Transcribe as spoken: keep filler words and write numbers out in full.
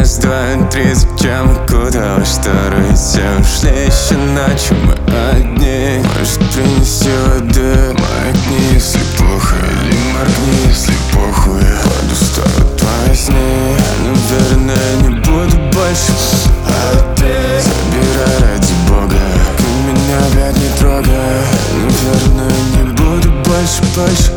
раз, два, три, зачем и куда? Во второй все ушли, еще ночью мы одни. Может, принеси воды, маякни, если плохо, или моргни, если похуй. Подустала твои сны, наверное, не буду больше. А ты забирай ради бога, ты меня опять не трогай. Наверное, не буду больше, больше.